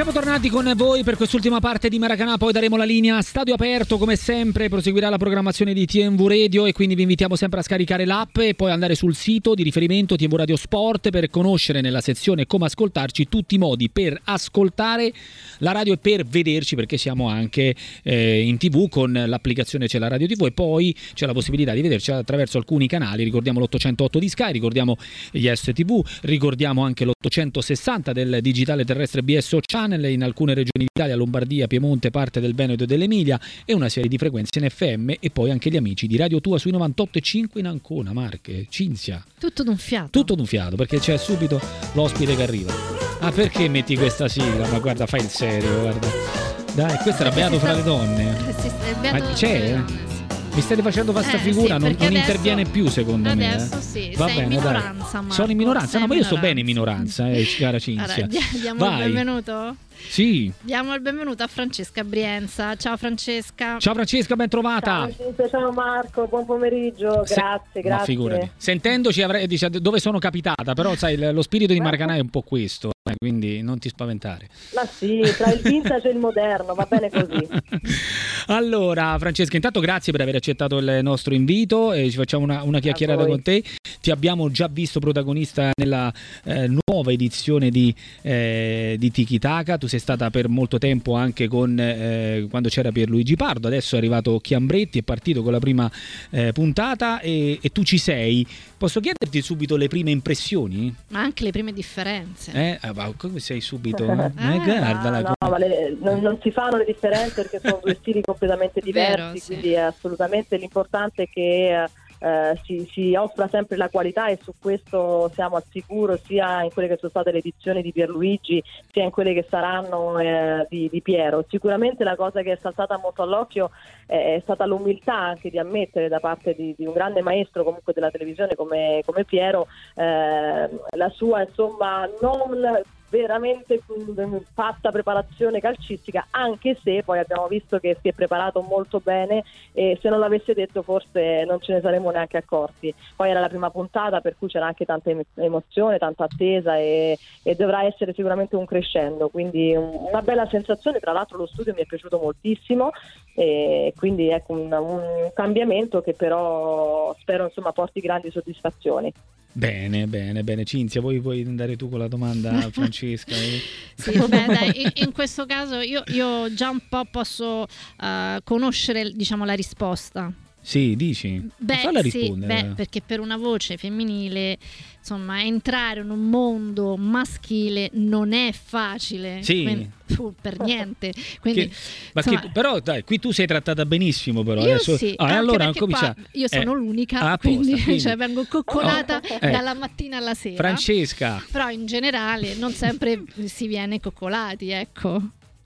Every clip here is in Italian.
Siamo tornati con voi per quest'ultima parte di Maracanã, poi daremo la linea a Stadio Aperto, come sempre proseguirà la programmazione di TNV Radio e quindi vi invitiamo sempre a scaricare l'app e poi andare sul sito di riferimento TNV Radio Sport per conoscere nella sezione come ascoltarci tutti i modi per ascoltare la radio e per vederci, perché siamo anche in TV con l'applicazione C'è la Radio TV e poi c'è la possibilità di vederci attraverso alcuni canali, ricordiamo l'808 di Sky, ricordiamo gli STV, ricordiamo anche l'860 del digitale terrestre BSO Channel in alcune regioni d'Italia, Lombardia, Piemonte, parte del Veneto e dell'Emilia e una serie di frequenze in FM e poi anche gli amici di Radio Tua sui 98,5 in Ancona, Marche, Cinzia. Tutto d'un fiato. Tutto d'un fiato, perché c'è subito l'ospite che arriva. Ah, perché metti questa sigla? Ma guarda, fai il serio, guarda. Dai, questo era Beato fra le donne. Ma c'è? Mi state facendo fare sta figura, sì, non adesso, interviene più secondo me. Adesso sì, Va sei bene, in minoranza, Marco. Sono in minoranza, no, ma io sto bene in minoranza. minoranza, cara Cinzia. Allora, diamo Vai. il benvenuto? Sì. Diamo il benvenuto a Francesca Brienza. Ciao Francesca. Ciao Francesca, ben trovata. Ciao Marco, buon pomeriggio, grazie. Ma figurati. Sentendoci dice dove sono capitata, però sai lo spirito di Maracanã è un po' questo, quindi non ti spaventare. Ma sì, tra il vintage e il moderno, va bene così. Allora Francesca, intanto grazie per aver accettato il nostro invito e ci facciamo una chiacchierata con te. Ti abbiamo già visto protagonista nella nuova edizione di Tiki Taka. Tu sei stata per molto tempo anche con quando c'era Pierluigi Pardo, adesso è arrivato Chiambretti, è partito con la prima puntata e tu ci sei. Posso chiederti subito le prime impressioni? Ma anche le prime differenze. Come sei subito? Guardala. No, ma non si fanno le differenze perché sono due stili completamente diversi. Vero, sì. Quindi assolutamente l'importante è che si offra sempre la qualità e su questo siamo al sicuro, sia in quelle che sono state le edizioni di Pierluigi sia in quelle che saranno di Piero. Sicuramente la cosa che è saltata molto all'occhio è stata l'umiltà anche di ammettere da parte di un grande maestro comunque della televisione come Piero la sua insomma non veramente fatta preparazione calcistica, anche se poi abbiamo visto che si è preparato molto bene e se non l'avesse detto forse non ce ne saremmo neanche accorti. Poi era la prima puntata per cui c'era anche tanta emozione, tanta attesa e dovrà essere sicuramente un crescendo, quindi una bella sensazione. Tra l'altro lo studio mi è piaciuto moltissimo e quindi ecco un cambiamento che però spero insomma porti grandi soddisfazioni. Bene. Cinzia, vuoi andare tu con la domanda a Francesca? Sì, dai, in questo caso io già un po' posso conoscere, diciamo, la risposta. Sì, dici? Falla rispondere. Perché per una voce femminile, insomma, entrare in un mondo maschile non è facile. Sì. Quindi, per niente. Quindi, però dai, qui tu sei trattata benissimo, però. Io adesso, sì, allora qua io sono l'unica, quindi cioè, vengo coccolata dalla mattina alla sera. Francesca. Però in generale non sempre si viene coccolati, ecco.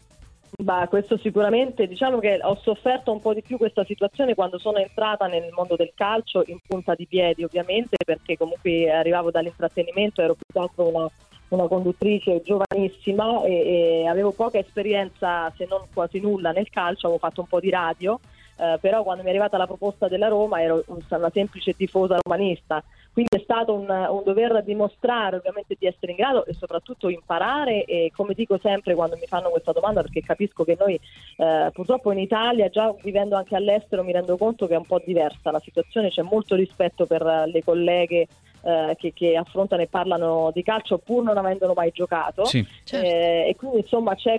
Questo sicuramente, diciamo che ho sofferto un po' di più questa situazione quando sono entrata nel mondo del calcio in punta di piedi, ovviamente, perché comunque arrivavo dall'intrattenimento, ero piuttosto una conduttrice giovanissima e avevo poca esperienza, se non quasi nulla, nel calcio. Avevo fatto un po' di radio, però quando mi è arrivata la proposta della Roma ero una semplice tifosa romanista. Quindi è stato un dover dimostrare ovviamente di essere in grado e soprattutto imparare, e come dico sempre quando mi fanno questa domanda, perché capisco che noi purtroppo in Italia, già vivendo anche all'estero, mi rendo conto che è un po' diversa la situazione, c'è molto rispetto per le colleghe che affrontano e parlano di calcio pur non avendolo mai giocato. Sì. Certo. E quindi insomma c'è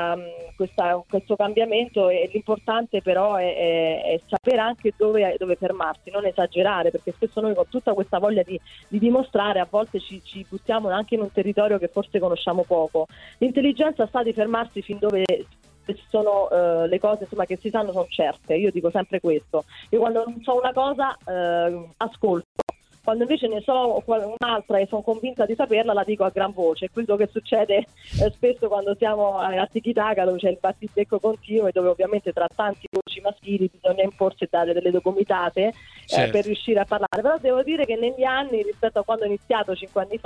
questo cambiamento e l'importante però è sapere anche dove fermarsi, non esagerare, perché spesso noi con tutta questa voglia di dimostrare a volte ci buttiamo anche in un territorio che forse conosciamo poco. L'intelligenza sta di fermarsi fin dove ci sono le cose insomma che si sanno sono certe. Io dico sempre questo: io quando non so una cosa ascolto, quando invece ne so un'altra e sono convinta di saperla la dico a gran voce. È quello che succede spesso quando siamo a Tiki Taka, dove c'è il battibecco continuo e dove ovviamente tra tanti voci maschili bisogna imporsi e dare delle documentate per riuscire a parlare. Però devo dire che negli anni, rispetto a quando ho iniziato 5 anni fa,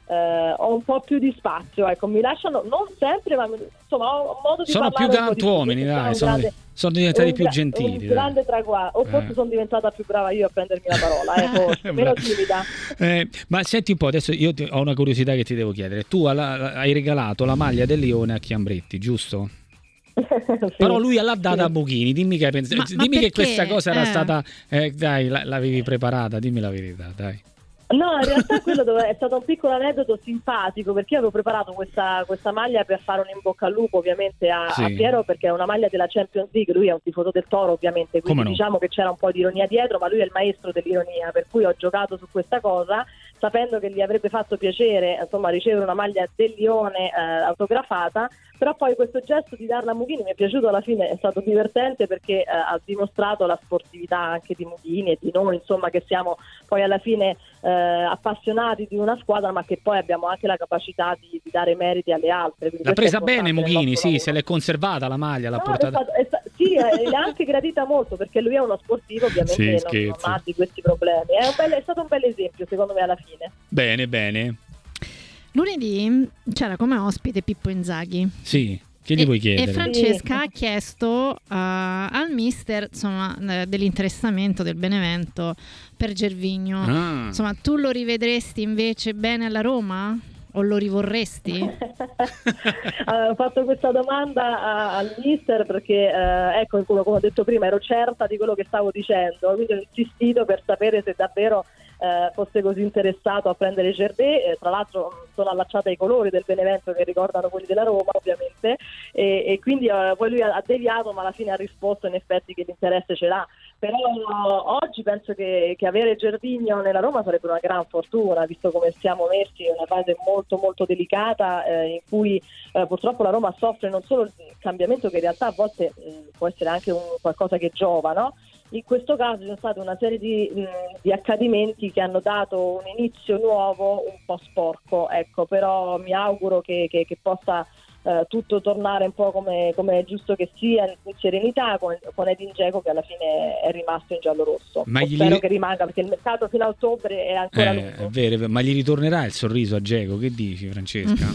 ho un po' più di spazio, ecco, mi lasciano, non sempre, ma insomma ho modo di sono parlare più galantuomini, dai, sono diventati più gentili. Un grande traguardo, o forse sono diventata più brava io a prendermi la parola, meno timida. Ma senti un po', adesso io ho una curiosità che ti devo chiedere. Tu hai regalato la maglia del Lione a Chiambretti, giusto? Sì, però lui l'ha data a Mughini. Dimmi che hai pensato, dimmi che questa cosa era stata dai, l'avevi preparata, dimmi la verità, dai. No, in realtà quello è stato un piccolo aneddoto simpatico, perché io avevo preparato questa maglia per fare un in bocca al lupo ovviamente a Piero, perché è una maglia della Champions League, lui è un tifoso del Toro ovviamente, quindi diciamo che c'era un po' di ironia dietro, ma lui è il maestro dell'ironia, per cui ho giocato su questa cosa sapendo che gli avrebbe fatto piacere insomma ricevere una maglia del Lione autografata, però poi questo gesto di darla a Mughini mi è piaciuto, alla fine è stato divertente perché ha dimostrato la sportività anche di Mughini e di noi, insomma, che siamo poi alla fine appassionati di una squadra, ma che poi abbiamo anche la capacità di dare meriti alle altre. L'ha presa bene Mughini, sì, se l'è conservata la maglia, l'ha portata. Sì, l'ha anche gradita molto, perché lui è uno sportivo, ovviamente non ha di questi problemi. È stato un bel esempio, secondo me, alla fine. Bene. Lunedì c'era come ospite Pippo Inzaghi. Sì. Che gli vuoi chiedere? E Francesca ha chiesto al mister, insomma, dell'interessamento del Benevento per Gervinho. Insomma, tu lo rivedresti invece bene alla Roma? O lo rivorresti? Ho fatto questa domanda al mister perché, ecco, come ho detto prima, ero certa di quello che stavo dicendo, quindi ho insistito per sapere se davvero fosse così interessato a prendere Gervais. Tra l'altro sono allacciata ai colori del Benevento che ricordano quelli della Roma ovviamente, e quindi poi lui ha deviato, ma alla fine ha risposto in effetti che l'interesse ce l'ha. Però oggi penso che avere Gervinho nella Roma sarebbe una gran fortuna, visto come siamo messi in una fase molto molto delicata, in cui purtroppo la Roma soffre non solo il cambiamento, che in realtà a volte può essere anche qualcosa che giova, no? In questo caso ci sono state una serie di accadimenti che hanno dato un inizio nuovo un po' sporco, ecco, però mi auguro che possa tutto tornare un po' come è giusto che sia, in serenità, con Edin Dzeko che alla fine è rimasto in giallo-rosso. Spero che rimanga, perché il mercato fino a ottobre è ancora lungo. È vero, ma gli ritornerà il sorriso a Dzeko? Che dici, Francesca?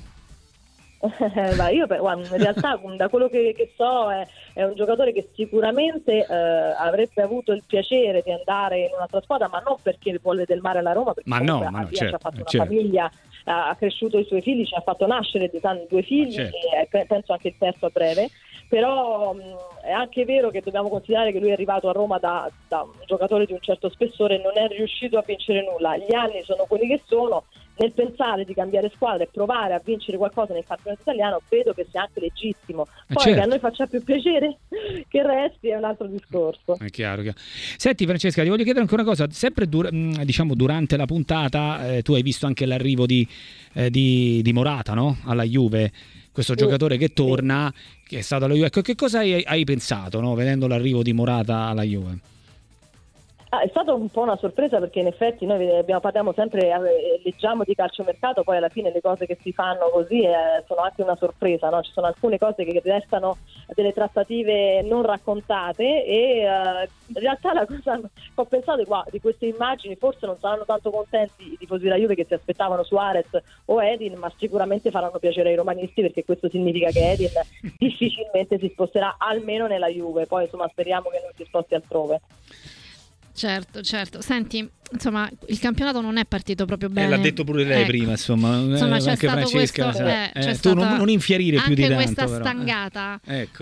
Io in realtà da quello che so è un giocatore che sicuramente avrebbe avuto il piacere di andare in un'altra squadra, ma non perché vuole del mare alla Roma, perché certo, ha fatto una famiglia, ha cresciuto i suoi figli, ci ha fatto nascere due figli, certo. E penso anche il terzo a breve. Però è anche vero che dobbiamo considerare che lui è arrivato a Roma da un giocatore di un certo spessore e non è riuscito a vincere nulla. Gli anni sono quelli che sono. Nel pensare di cambiare squadra e provare a vincere qualcosa nel campionato italiano, credo che sia anche legittimo. Poi certo, che a noi faccia più piacere che resti è un altro discorso. È chiaro. Senti Francesca, ti voglio chiedere anche una cosa. Sempre durante la puntata tu hai visto anche l'arrivo di Morata, no? Alla Juve, questo giocatore che torna, che è stato alla Juve. Ecco, che cosa hai pensato, no? Vedendo l'arrivo di Morata alla Juve? È stata un po' una sorpresa, perché in effetti noi parliamo sempre, leggiamo di calciomercato, poi alla fine le cose che si fanno così sono anche una sorpresa, no? Ci sono alcune cose che restano delle non raccontate e in realtà la cosa ho pensato di queste immagini, forse non saranno tanto contenti i tifosi della Juve che si aspettavano Suarez o Edin, ma sicuramente faranno piacere ai romanisti, perché questo significa che Edin difficilmente si sposterà almeno nella Juve, poi insomma speriamo che non si sposti altrove. Certo. Senti, insomma, il campionato non è partito proprio bene. L'ha detto pure lei prima, insomma c'è anche stato Francesca. Tu non infierire più di tanto. Anche questa però, stangata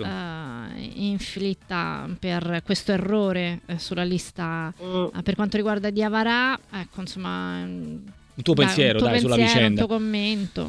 inflitta per questo errore sulla lista per quanto riguarda Diawara. Ecco, insomma, un tuo pensiero sulla vicenda. Un tuo commento.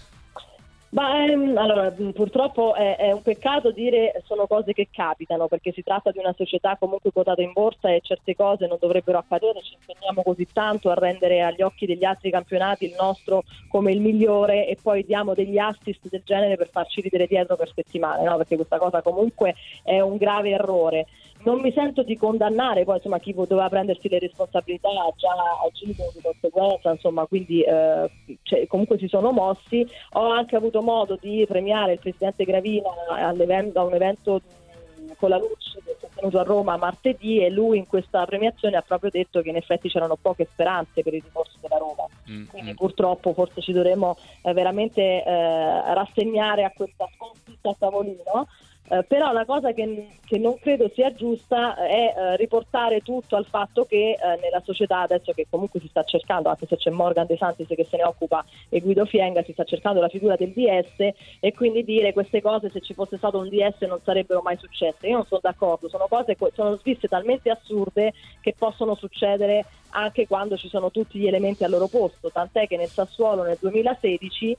Allora, purtroppo è un peccato dire sono cose che capitano, perché si tratta di una società comunque quotata in borsa e certe cose non dovrebbero accadere. Ci impegniamo così tanto a rendere agli occhi degli altri campionati il nostro come il migliore e poi diamo degli assist del genere per farci ridere dietro per settimane, no? Perché questa cosa comunque è un grave errore. Non mi sento di condannare poi insomma chi doveva prendersi le responsabilità ha già agito di conseguenza, insomma, quindi comunque si sono mossi. Ho anche avuto modo di premiare il presidente Gravina a un evento con la Lucci, che tenuto a Roma martedì, e lui in questa premiazione ha proprio detto che in effetti c'erano poche speranze per il rimorso della Roma. Quindi purtroppo forse ci dovremo veramente rassegnare a questa sconfitta a tavolino. Però la cosa che non credo sia giusta è riportare tutto al fatto che nella società, adesso che comunque si sta cercando, anche se c'è Morgan De Santis che se ne occupa e Guido Fienga, si sta cercando la figura del DS, e quindi dire queste cose, se ci fosse stato un DS non sarebbero mai successe. Io non sono d'accordo, sono sviste talmente assurde che possono succedere anche quando ci sono tutti gli elementi al loro posto, tant'è che nel Sassuolo nel 2016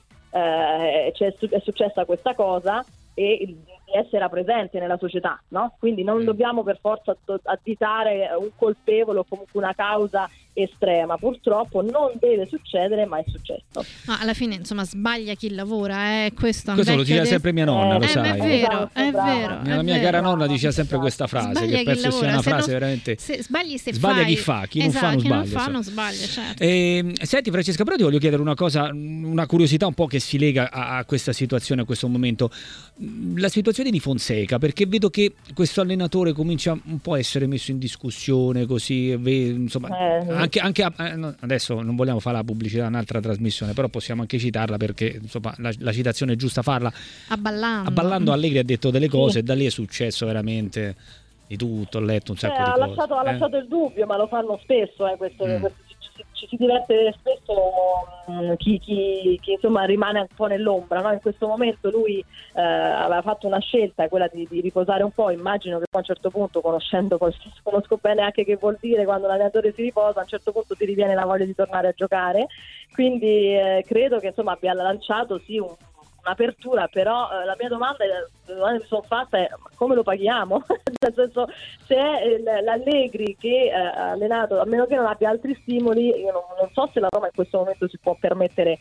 è successa questa cosa e il DS era presente nella società, no? Quindi non dobbiamo per forza additare un colpevole o comunque una causa estrema. Purtroppo non deve succedere, ma è successo. Ma alla fine, insomma, sbaglia chi lavora, questo lo diceva sempre mia nonna, lo sai. È vero, è vero. La mia cara nonna diceva sempre questa frase, sbaglia che penso sia una frase veramente... Sbaglia chi fa, chi non fa non sbaglia. Chi non fa non sbaglia, certo. Senti Francesca, però ti voglio chiedere una cosa, una curiosità un po' che si lega a questa situazione, a questo momento. La situazione di Fonseca, perché vedo che questo allenatore comincia un po' a essere messo in discussione, così, insomma, anche adesso non vogliamo fare la pubblicità in un'altra trasmissione, però possiamo anche citarla perché insomma la citazione è giusta farla. Abballando Allegri ha detto delle cose e da lì è successo veramente di tutto, ho letto un sacco di cose. Ha lasciato il dubbio, ma lo fanno spesso, questo ci si diverte spesso chi insomma rimane un po' nell'ombra, no? In questo momento lui aveva fatto una scelta, quella di riposare un po'. Immagino che poi a un certo punto, conosco bene anche che vuol dire quando l'allenatore si riposa, a un certo punto ti riviene la voglia di tornare a giocare, quindi credo che insomma abbia lanciato un'apertura, però la mia domanda che mi sono fatta è: come lo paghiamo? Nel senso, se è l'Allegri che ha allenato, a meno che non abbia altri stimoli, io non so se la Roma in questo momento si può permettere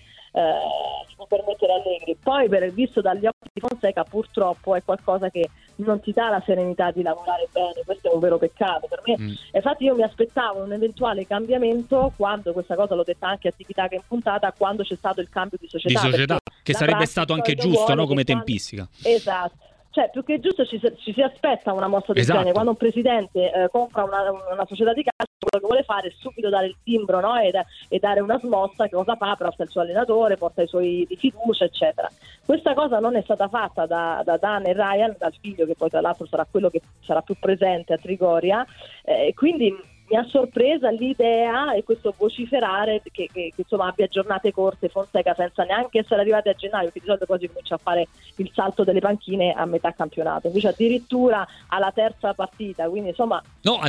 Allegri. Poi, visto dagli occhi di Fonseca, purtroppo è qualcosa che non ti dà la serenità di lavorare bene. Questo è un vero peccato per me. Infatti io mi aspettavo un eventuale cambiamento, quando questa cosa l'ho detta anche a Tiki-Taka in puntata, quando c'è stato il cambio di società, che sarebbe stato anche giusto, no? Come tempistica. Esatto. Cioè, più che giusto ci si aspetta una mossa del genere. Quando un presidente compra una società di calcio, quello che vuole fare è subito dare il timbro, no? e dare una smossa. Che cosa fa? Porta il suo allenatore, porta i suoi di fiducia, eccetera. Questa cosa non è stata fatta da Dan e Ryan, dal figlio, che poi tra l'altro sarà quello che sarà più presente a Trigoria, quindi mi ha sorpresa l'idea e questo vociferare che insomma abbia giornate corte Fonseca senza neanche essere arrivati a gennaio, che di solito poi si comincia a fare il salto delle panchine a metà campionato, invece addirittura alla terza partita, quindi insomma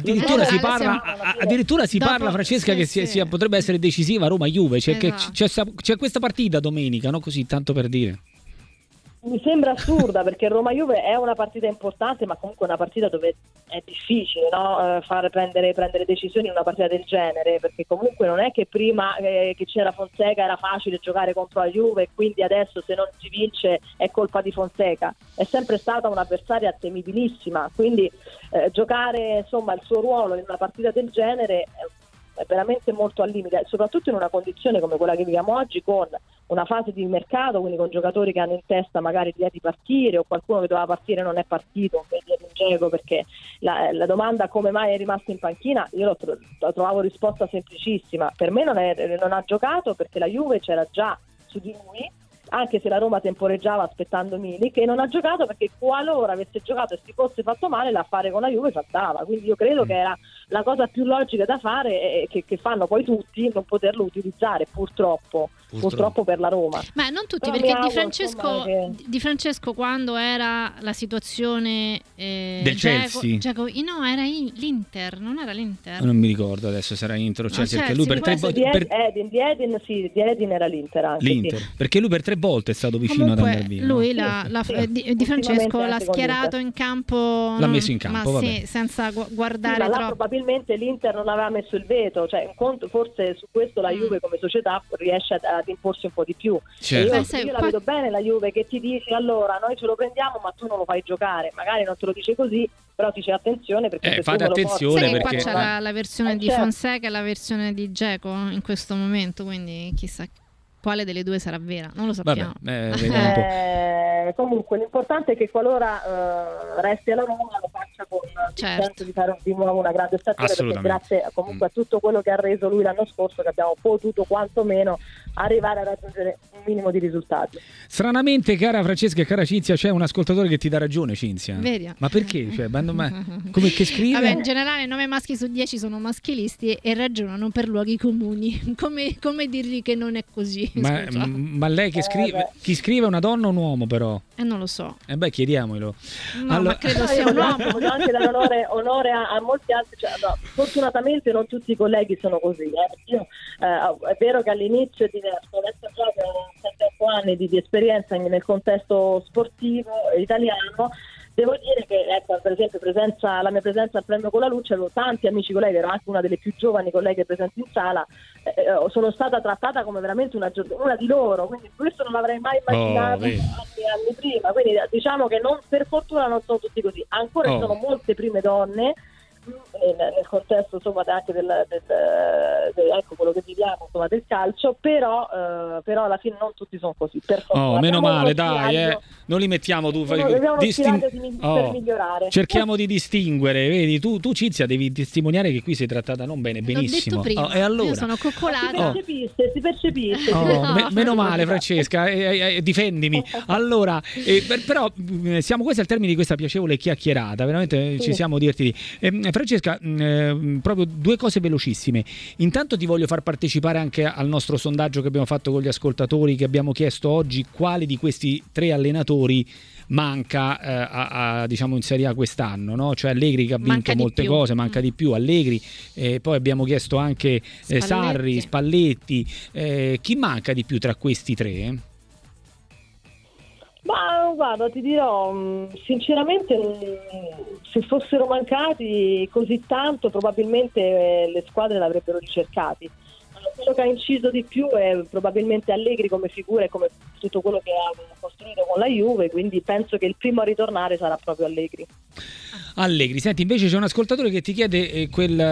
addirittura si parla Francesca che potrebbe essere decisiva Roma-Juve, c'è questa partita domenica, no? Così tanto per dire. Mi sembra assurda, perché Roma-Juve è una partita importante, ma comunque una partita dove è difficile, no? Far prendere decisioni in una partita del genere, perché comunque non è che prima che c'era Fonseca era facile giocare contro la Juve e quindi adesso se non si vince è colpa di Fonseca. È sempre stata un'avversaria temibilissima, quindi giocare insomma il suo ruolo in una partita del genere è veramente molto al limite, soprattutto in una condizione come quella che viviamo oggi, con una fase di mercato, quindi con giocatori che hanno in testa magari l'idea di partire, o qualcuno che doveva partire non è partito, perché la domanda come mai è rimasto in panchina, io la trovavo risposta semplicissima. Per me non ha giocato perché la Juve c'era già su di lui, anche se la Roma temporeggiava aspettando Milik, e non ha giocato perché qualora avesse giocato e si fosse fatto male, l'affare con la Juve saltava. Quindi io credo che era la cosa più logica da fare, che fanno poi tutti, non poterlo utilizzare purtroppo per la Roma. Ma non tutti, però perché Di Francesco quando era la situazione del Chelsea, no, era l'Inter, non era l'Inter. Non mi ricordo adesso se era Inter o Chelsea, perché lui per di Edin era l'Inter anche. L'Inter, sì. Perché lui per 3 volte è stato vicino ad andare via. Lui Di Francesco l'ha schierato in campo, l'ha messo in campo, ma sì, senza guardare troppo. Probabilmente l'Inter non aveva messo il veto, cioè forse su questo la Juve come società riesce ad imporsi un po' di più. Certo. Io la vedo bene la Juve che ti dice: allora noi ce lo prendiamo ma tu non lo fai giocare, magari non te lo dice così, però ti dice attenzione, perché fate attenzione, perché perché qua c'è la versione di Fonseca e la versione di Dzeko in questo momento, quindi chissà quale delle due sarà vera, non lo sappiamo. Vabbè, vediamo un po'. Comunque l'importante è che qualora resti alla Roma lo faccia faccia con certo. il senso di fare di nuovo una grande stagione, perché grazie comunque a tutto quello che ha reso lui l'anno scorso che abbiamo potuto quantomeno arrivare a raggiungere un minimo di risultati. Stranamente, cara Francesca e cara Cinzia, c'è un ascoltatore che ti dà ragione, Cinzia. Vedi? Ma perché? Cioè, come che scrive? Vabbè, in generale 9 maschi su 10 sono maschilisti e ragionano per luoghi comuni. Come dirgli che non è così? Ma lei che scrive? Chi scrive è una donna o un uomo, però? Non lo so. Chiediamolo. No, allora, ma credo sia un uomo. Voglio anche dare onore a molti altri. Cioè, no, fortunatamente non tutti i colleghi sono così. Io, è vero che all'inizio è diverso, adesso già che ho 7 anni di esperienza nel contesto sportivo italiano. Devo dire che, ecco, per esempio, la mia presenza al premio con la luce, avevo tanti amici colleghi, ero anche una delle più giovani colleghe presenti in sala, sono stata trattata come veramente una di loro, quindi questo non l'avrei mai immaginato anni prima, quindi diciamo che per fortuna non sono tutti così, ancora ci sono molte prime donne nel contesto, insomma, anche ecco quello che viviamo, insomma, del calcio, però alla fine non tutti sono così, per fortuna. Meno male, dai, non li mettiamo per migliorare. Cerchiamo di distinguere, vedi, tu Cinzia devi testimoniare che qui sei trattata non bene, benissimo. E allora? Io sono coccolata. Si percepisce. Meno male, Francesca, difendimi. Allora, però siamo quasi al termine di questa piacevole chiacchierata, veramente ci siamo divertiti. Francesca, proprio 2 cose velocissime. Intanto ti voglio far partecipare anche al nostro sondaggio che abbiamo fatto con gli ascoltatori, che abbiamo chiesto oggi quali di questi 3 allenatori manca diciamo in Serie A quest'anno, no? Cioè Allegri che ha vinto molte cose, manca di più Allegri, poi abbiamo chiesto anche Sarri, Spalletti, chi manca di più tra questi 3? Ma guarda, ti dirò, sinceramente, se fossero mancati così tanto, probabilmente le squadre l'avrebbero ricercati. Quello che ha inciso di più è probabilmente Allegri come figura e come tutto quello che ha costruito con la Juve, quindi penso che il primo a ritornare sarà proprio Allegri. Senti, invece c'è un ascoltatore che ti chiede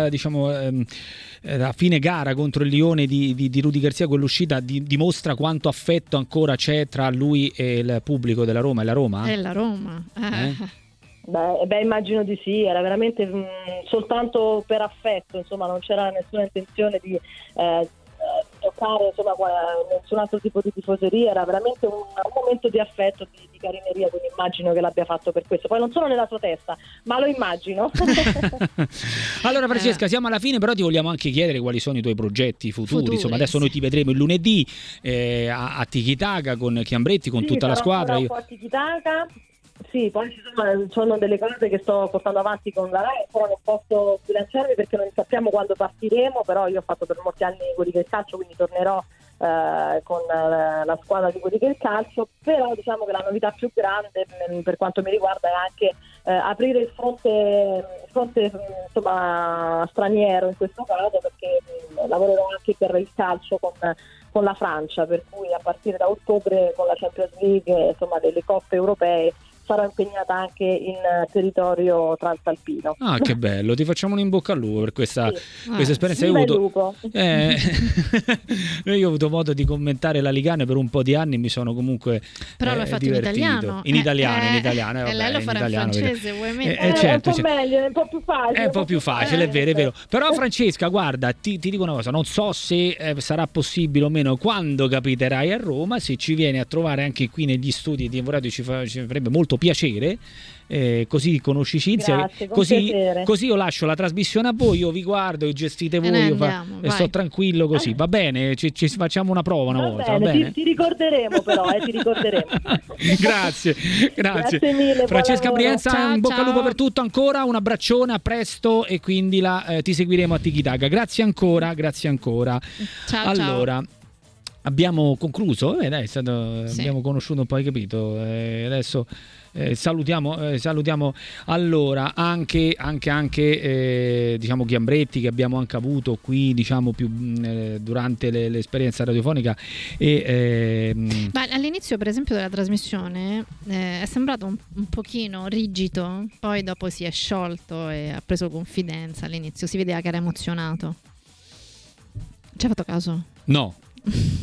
a fine gara contro il Lione di Rudy Garcia, quell'uscita dimostra quanto affetto ancora c'è tra lui e il pubblico della Roma. È la Roma? È la Roma. Beh, immagino di sì, era veramente soltanto per affetto, insomma, non c'era nessuna intenzione di toccare, insomma, nessun altro tipo di tifoseria, era veramente un momento di affetto, di carineria, quindi immagino che l'abbia fatto per questo. Poi non sono nella sua testa, ma lo immagino. Allora Francesca, siamo alla fine, però ti vogliamo anche chiedere quali sono i tuoi progetti futuri. Insomma, adesso noi ti vedremo il lunedì a Tiki Taka con Chiambretti, con tutta la squadra. Un po' a Tiki Taka. Sì, poi sono delle cose che sto portando avanti con la Rai, ancora non posso bilanciarmi perché non sappiamo quando partiremo, però io ho fatto per molti anni quelli del calcio, quindi tornerò con la squadra di quelli del calcio, però diciamo che la novità più grande per quanto mi riguarda è anche aprire il fronte insomma, straniero in questo caso, perché lavorerò anche per il calcio con la Francia, per cui a partire da ottobre con la Champions League, insomma, delle coppe europee, sarò impegnata anche in territorio transalpino. Ah, che bello, ti facciamo un in bocca al lupo per questa esperienza. Io ho avuto modo di commentare la Ligane per un po' di anni, mi sono comunque però l'ho fatto divertito. in italiano. E lei lo farà in francese, vuoi mettere? Certo, è un po' meglio, è un po' più facile. È un po' più facile, è vero. Però Francesca, guarda, ti dico una cosa, non so se sarà possibile o meno quando capiterai a Roma, se ci vieni a trovare anche qui negli studi di Radio ci farebbe molto piacere, così conosci Cinzia. Grazie, così io lascio la trasmissione a voi, io vi guardo, gestite voi, e sto tranquillo così, va bene? Ci facciamo una prova una volta, va bene? Ti ricorderemo però, ti ricorderemo. Grazie mille, Francesca Brienza, ciao, in bocca al lupo per tutto ancora, un abbraccione, a presto, e quindi ti seguiremo a Tiki Taka. Grazie ancora. Ciao, allora, abbiamo concluso, abbiamo conosciuto un po', hai capito? Adesso salutiamo allora anche diciamo Chiambretti, che abbiamo anche avuto qui, diciamo, più durante l'esperienza radiofonica, ma all'inizio per esempio della trasmissione è sembrato un pochino rigido, poi dopo si è sciolto e ha preso confidenza. All'inizio si vedeva che era emozionato. Ci hai fatto caso? No,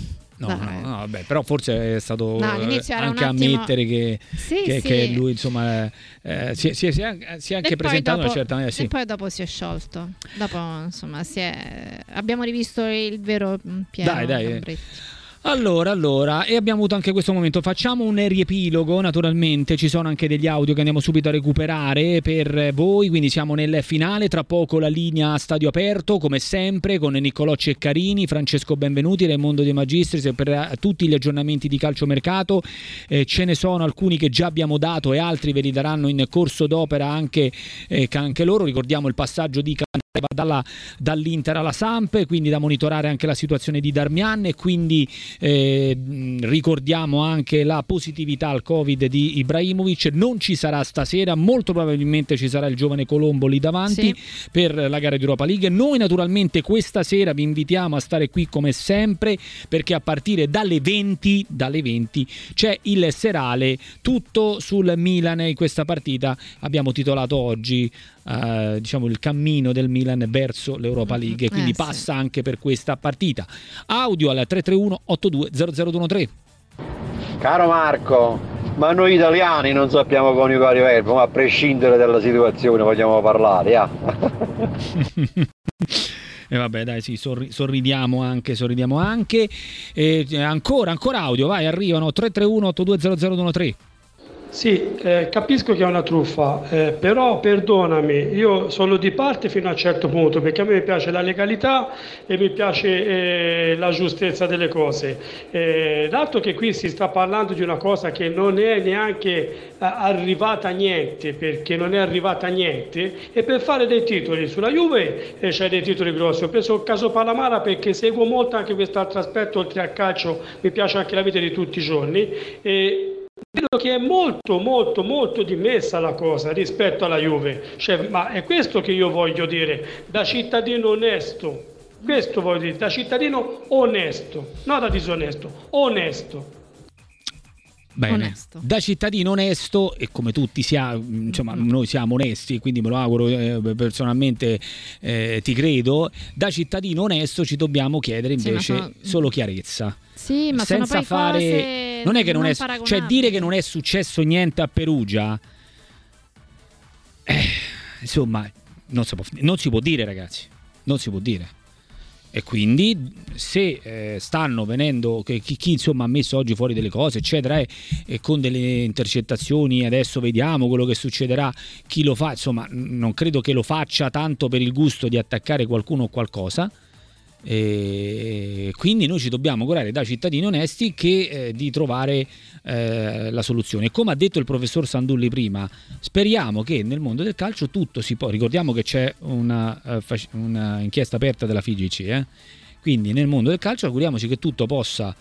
Vabbè, però forse è stato all'inizio era anche un attimo... ammettere che lui insomma si è anche presentato una certa maniera. E poi dopo si è sciolto. Dopo insomma abbiamo rivisto il vero Piero Gambretti. Allora, e abbiamo avuto anche questo momento. Facciamo un riepilogo, naturalmente ci sono anche degli audio che andiamo subito a recuperare per voi, quindi siamo nel finale, tra poco la linea Stadio Aperto, come sempre, con Niccolò Ceccarini, Francesco Benvenuti, Raimondo De Magistris, per tutti gli aggiornamenti di calciomercato. Ce ne sono alcuni che già abbiamo dato e altri ve li daranno in corso d'opera anche loro. Ricordiamo il passaggio di dall'Inter alla Samp, quindi da monitorare anche la situazione di Darmian, e quindi ricordiamo anche la positività al Covid di Ibrahimovic. Non ci sarà stasera, molto probabilmente ci sarà il giovane Colombo lì davanti per la gara di Europa League. Noi naturalmente questa sera vi invitiamo a stare qui come sempre, perché a partire dalle 20 c'è il serale tutto sul Milan. In questa partita abbiamo titolato oggi diciamo il cammino del Milan verso l'Europa League, quindi passa anche per questa partita. Audio al 331 82 0013. Caro Marco, ma noi italiani non sappiamo coniugare i verbi, ma a prescindere dalla situazione vogliamo parlare, E vabbè, dai, sì, sorridiamo anche. Ancora audio, vai, arrivano 331 82 0013. Sì, capisco che è una truffa, però perdonami, io sono di parte fino a un certo punto, perché a me piace la legalità e mi piace la giustezza delle cose. Dato che qui si sta parlando di una cosa che non è neanche arrivata a niente, perché non è arrivata a niente, e per fare dei titoli sulla Juve c'è dei titoli grossi. Ho preso il caso Palamara perché seguo molto anche quest'altro aspetto, oltre al calcio mi piace anche la vita di tutti i giorni. Vedo che è molto dimessa la cosa rispetto alla Juve, ma è questo che io voglio dire da cittadino onesto, questo voglio dire, da cittadino onesto, non da disonesto, onesto. Bene, onesto. Da cittadino onesto, e come tutti noi siamo onesti, quindi me lo auguro, personalmente ti credo, da cittadino onesto ci dobbiamo chiedere invece solo chiarezza. Sì, ma senza sono poi fare cose non è che non è, paragonabili. cioè dire che non è successo niente a Perugia, insomma non si può dire, ragazzi, non si può dire. E quindi se stanno venendo chi insomma ha messo oggi fuori delle cose eccetera, e con delle intercettazioni, adesso vediamo quello che succederà, chi lo fa, insomma non credo che lo faccia tanto per il gusto di attaccare qualcuno o qualcosa. E quindi noi ci dobbiamo curare da cittadini onesti che di trovare la soluzione. Come ha detto il professor Sandulli prima, speriamo che nel mondo del calcio tutto si può, ricordiamo che c'è una inchiesta aperta della FIGC, quindi nel mondo del calcio auguriamoci che tutto possa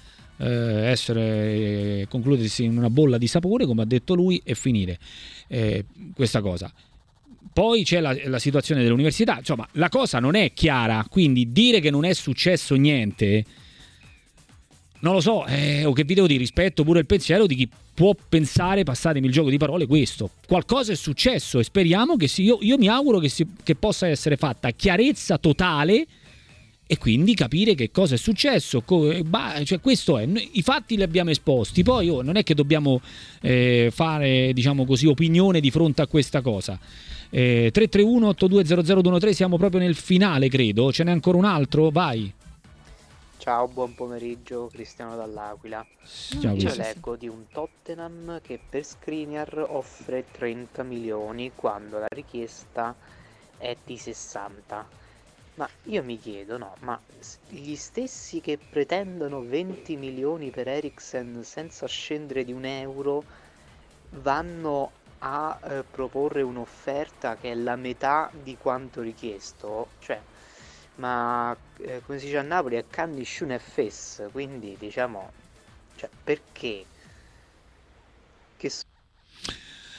concludersi in una bolla di sapore, come ha detto lui, e finire questa cosa. Poi c'è la situazione dell'università, insomma la cosa non è chiara, quindi dire che non è successo niente, non lo so, o che vi devo dire, rispetto pure il pensiero di chi può pensare, passatemi il gioco di parole, questo. Qualcosa è successo e speriamo che io mi auguro che possa essere fatta chiarezza totale e quindi capire che cosa è successo. Cioè questo è, i fatti li abbiamo esposti, poi non è che dobbiamo fare, diciamo così, opinione di fronte a questa cosa. 331 82 0013, siamo proprio nel finale, credo. Ce n'è ancora un altro? Vai. Ciao, buon pomeriggio, Cristiano dall'Aquila. Ciao. Io leggo di un Tottenham che per Skriniar offre 30 milioni quando la richiesta è di 60. Ma io mi chiedo, ma gli stessi che pretendono 20 milioni per Eriksen senza scendere di €1 vanno a proporre un'offerta che è la metà di quanto richiesto? Cioè, ma come si dice a Napoli, è canni sciune e fes, quindi diciamo, cioè, perché?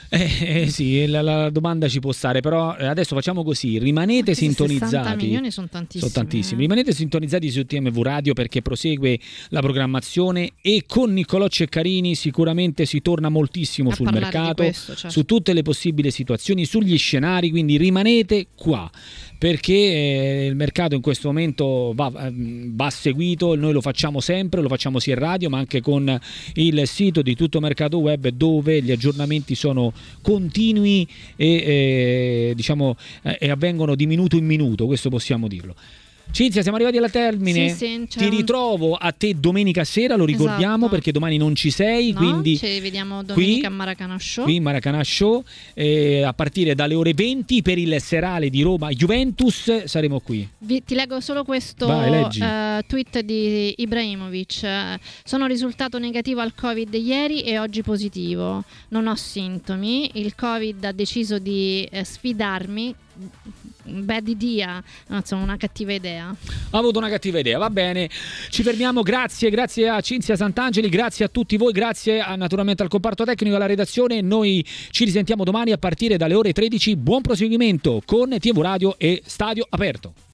Sì, la domanda ci può stare, però adesso facciamo così, rimanete sintonizzati. 60 milioni sono tantissimi. Rimanete sintonizzati su TMV Radio perché prosegue la programmazione e con Niccolò Ceccarini sicuramente si torna moltissimo sul mercato, certo. su tutte le possibili situazioni, sugli scenari, quindi rimanete qua perché il mercato in questo momento va seguito, noi lo facciamo sempre, lo facciamo sia in radio ma anche con il sito di Tutto Mercato Web dove gli aggiornamenti sono continui e avvengono di minuto in minuto, questo possiamo dirlo. Cinzia, siamo arrivati al termine. Sì, ti ritrovo a te domenica sera, lo ricordiamo, esatto. Perché domani non ci sei, no, quindi ci vediamo domenica a Maracana Show. Qui Maracana Show, a partire dalle ore 20 per il serale di Roma Juventus saremo qui. Ti leggo solo questo tweet di Ibrahimovic. Sono risultato negativo al Covid ieri e oggi positivo. Non ho sintomi. Il Covid ha deciso di sfidarmi. Bad idea, insomma una cattiva idea. Ha avuto una cattiva idea, va bene. Ci fermiamo, grazie a Cinzia Sant'Angeli, grazie a tutti voi, grazie naturalmente al comparto tecnico, alla redazione. Noi ci risentiamo domani a partire dalle ore 13. Buon proseguimento con TMV Radio e Stadio Aperto.